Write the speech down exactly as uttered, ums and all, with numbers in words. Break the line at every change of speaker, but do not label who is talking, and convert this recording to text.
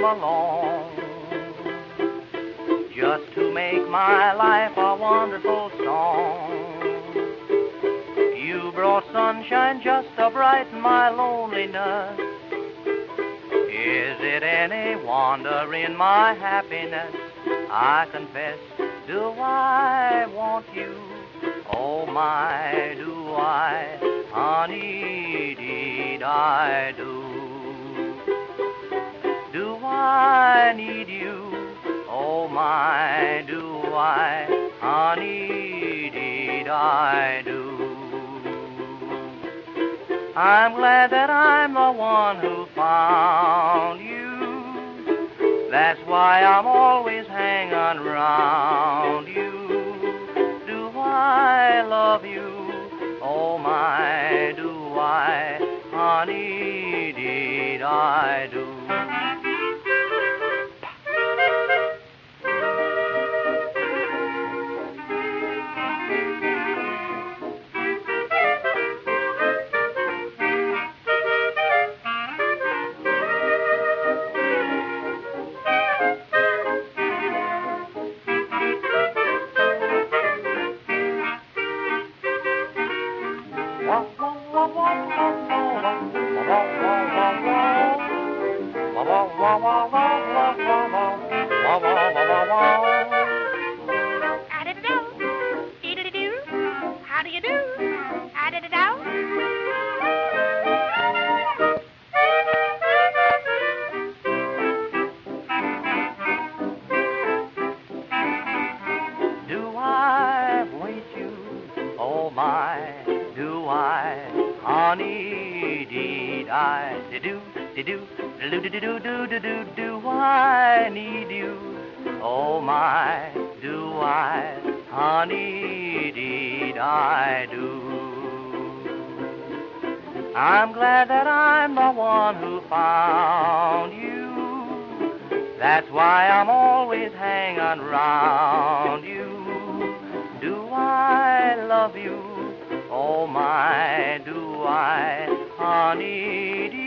came along just to make my life a wonderful song. You brought sunshine just to brighten my loneliness. Is it any wonder in my happiness? I confess, do I want you? Oh my, do I, honey, deed I do. Do I need you? Oh my, do I, honey, deed I do. I'm glad that I'm the one who found you. That's why I'm always hanging around you. Do I love you? Oh my, do I, honey, deed I do.
How do you do? How did it out?
Do I wait you? Oh my, do I, honey, deed I do, do, do, do, do, do, do, do, do, do I need you? Oh my, do I, honey, deed I do. I'm glad that I'm the one who found you. That's why I'm always hanging around you. Do I love you? Oh my, do I, honey,